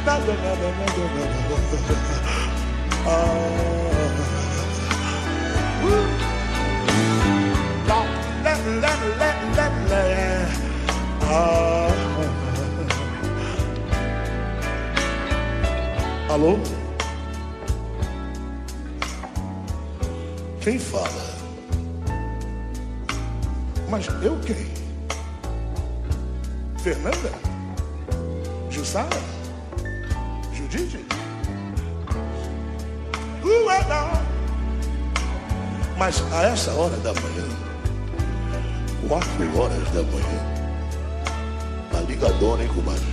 Alô? Quem fala? Mas eu quem? Fernanda? Jussara? Judite? Não. Mas a essa hora da manhã, 4 horas da manhã, tá ligadona, hein, comadre?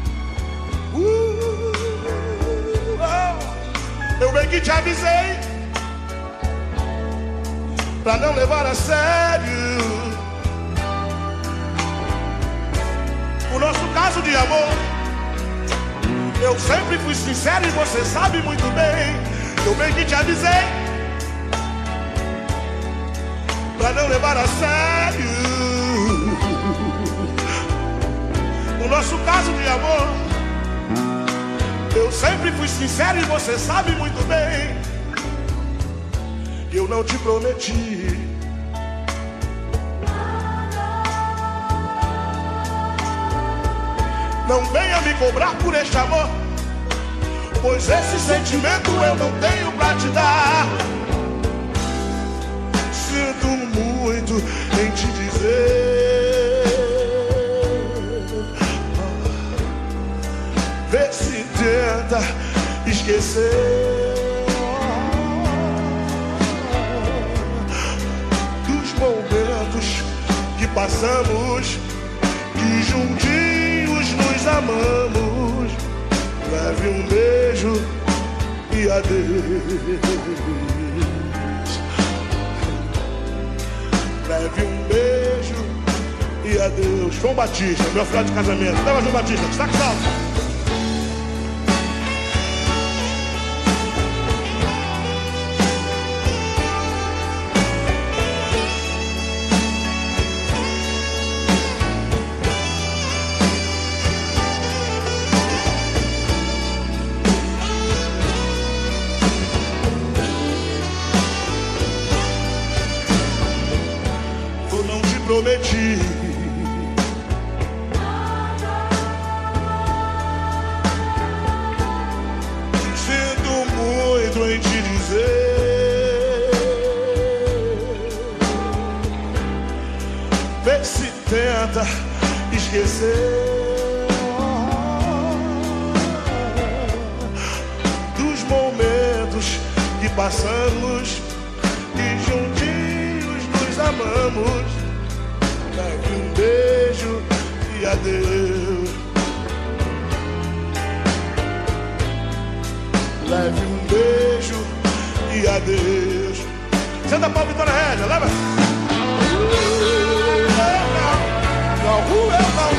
Eu bem que te avisei pra não levar a sério o nosso caso de amor. Eu sempre fui sincero e você sabe muito bem. Eu bem que te avisei pra não levar a sério o nosso caso de amor. Eu sempre fui sincero e você sabe muito bem. Eu não te prometi não venha me cobrar por este amor, pois esse sentimento eu não tenho pra te dar. Sinto muito em te dizer, vê se tenta esquecer dos momentos que passamos, que juntinhos nos amamos. Leve um beijo e adeus. Leve um beijo e adeus. João Batista, meu filho de casamento. Leva João Batista, destaca o salto. Prometi sinto muito em te dizer, vê se tenta esquecer dos momentos que passamos, que juntinhos nos amamos. Leve um beijo e adeus. Leve um beijo e adeus. Senta a pau, Vitória Régia, leva. Não, eu não.